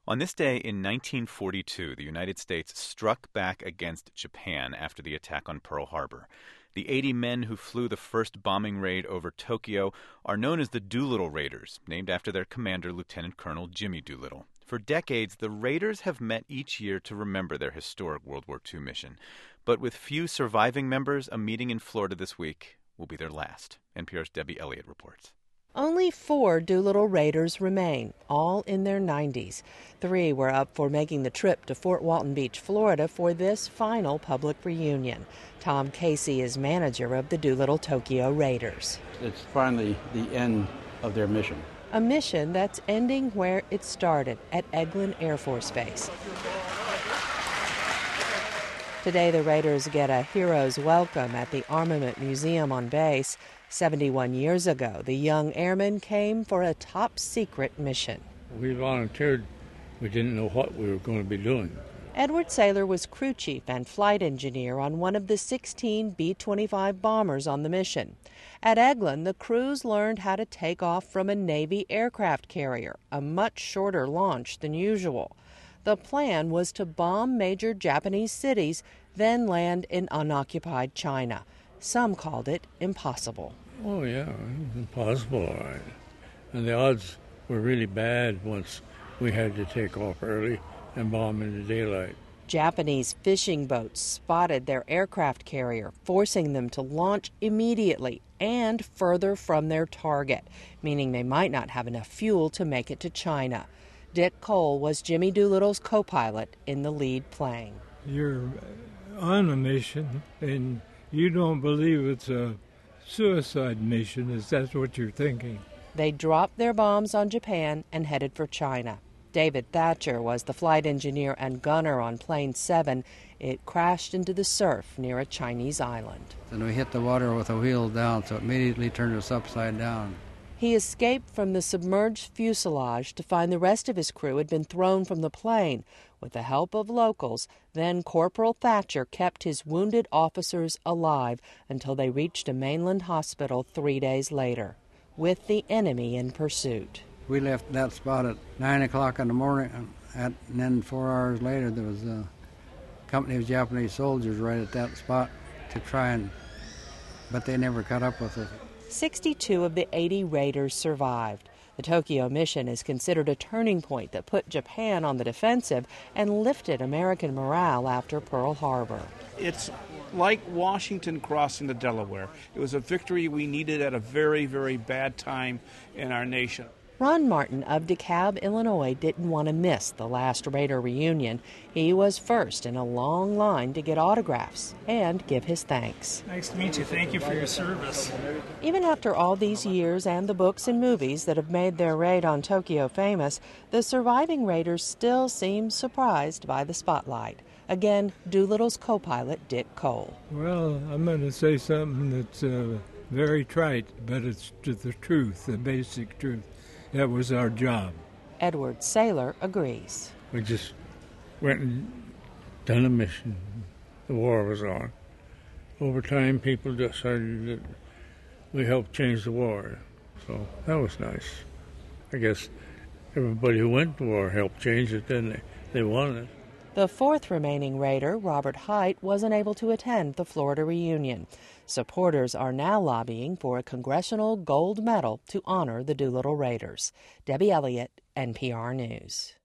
On this day in 1942, the United States struck back against Japan after the attack on Pearl Harbor. The 80 men who flew the first bombing raid over Tokyo are known as the Doolittle Raiders, named after their commander, Lieutenant Colonel Jimmy Doolittle. For decades, the Raiders have met each year to remember their historic World War II mission. But with few surviving members, a meeting in Florida this week will be their last. NPR's Debbie Elliott reports. Only 4 Doolittle Raiders remain, all in their 90s. 3 were up for making the trip to Fort Walton Beach, Florida for this final public reunion. Tom Casey is manager of the Doolittle Tokyo Raiders. It's finally the end of their mission. A mission that's ending where it started, at Eglin Air Force Base. Today, the Raiders get a hero's welcome at the Armament Museum on base. 71 years ago, the young airmen came for a top-secret mission. We volunteered. We didn't know what we were going to be doing. Edward Saylor was crew chief and flight engineer on one of the 16 B-25 bombers on the mission. At Eglin, the crews learned how to take off from a Navy aircraft carrier, a much shorter launch than usual. The plan was to bomb major Japanese cities, then land in unoccupied China. Some called it impossible. Oh, yeah, it was impossible, all right. And the odds were really bad once we had to take off early and bomb in the daylight. Japanese fishing boats spotted their aircraft carrier, forcing them to launch immediately and further from their target, meaning they might not have enough fuel to make it to China. Dick Cole was Jimmy Doolittle's co-pilot in the lead plane. You're on a mission, and you don't believe it's a suicide mission, is that what you're thinking? They dropped their bombs on Japan and headed for China. David Thatcher was the flight engineer and gunner on Plane 7. It crashed into the surf near a Chinese island. And we hit the water with the wheel down, so it immediately turned us upside down. He escaped from the submerged fuselage to find the rest of his crew had been thrown from the plane. With the help of locals, then Corporal Thatcher kept his wounded officers alive until they reached a mainland hospital 3 days later, with the enemy in pursuit. We left that spot at 9 o'clock in the morning, and then 4 hours later there was a company of Japanese soldiers right at that spot to try but they never caught up with us. 62 of the 80 Raiders survived. The Tokyo mission is considered a turning point that put Japan on the defensive and lifted American morale after Pearl Harbor. It's like Washington crossing the Delaware. It was a victory we needed at a very, very bad time in our nation. Ron Martin of DeKalb, Illinois, didn't want to miss the last Raider reunion. He was first in a long line to get autographs and give his thanks. Nice to meet you. Thank you for your service. Even after all these years and the books and movies that have made their raid on Tokyo famous, the surviving Raiders still seem surprised by the spotlight. Again, Doolittle's co-pilot, Dick Cole. Well, I'm going to say something that's very trite, but it's the truth, the basic truth. That was our job. Edward Saylor agrees. We just went and done a mission. The war was on. Over time, people decided that we helped change the war. So that was nice. I guess everybody who went to war helped change it, didn't they? They wanted it. The 4th remaining Raider, Robert Hite, wasn't able to attend the Florida reunion. Supporters are now lobbying for a congressional gold medal to honor the Doolittle Raiders. Debbie Elliott, NPR News.